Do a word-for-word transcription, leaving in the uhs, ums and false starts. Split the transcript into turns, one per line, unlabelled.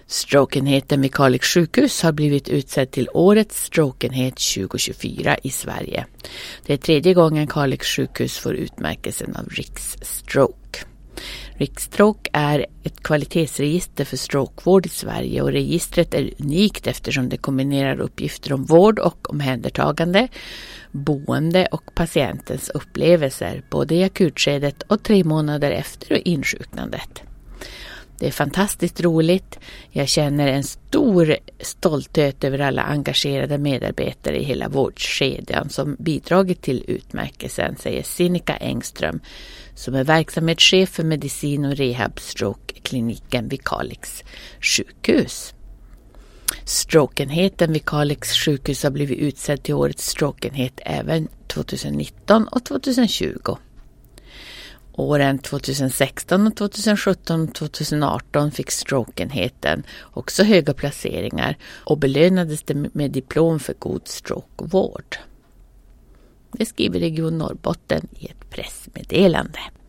Strokeenheten vid Kalix sjukhus har blivit utsedd till årets strokeenhet tjugo tjugofyra i Sverige. Det är tredje gången Kalix sjukhus får utmärkelsen av Riksstroke. Riksstroke är ett kvalitetsregister för strokevård i Sverige och registret är unikt eftersom det kombinerar uppgifter om vård och omhändertagande, boende och patientens upplevelser både i akutskedet och tre månader efter insjuknandet. Det är fantastiskt roligt. Jag känner en stor stolthet över alla engagerade medarbetare i hela vårdkedjan som bidragit till utmärkelsen, säger Sinikka Engström som är verksamhetschef för medicin och rehab stroke-kliniken vid Kalix sjukhus. Strokeenheten vid Kalix sjukhus har blivit utsedd till årets strokeenhet även tjugonitton och tjugotjugo. Åren tjugosexton, tjugosjutton och tjugoarton fick strokeenheten också höga placeringar och belönades med diplom för god strokevård. Det skriver Region Norrbotten i ett pressmeddelande.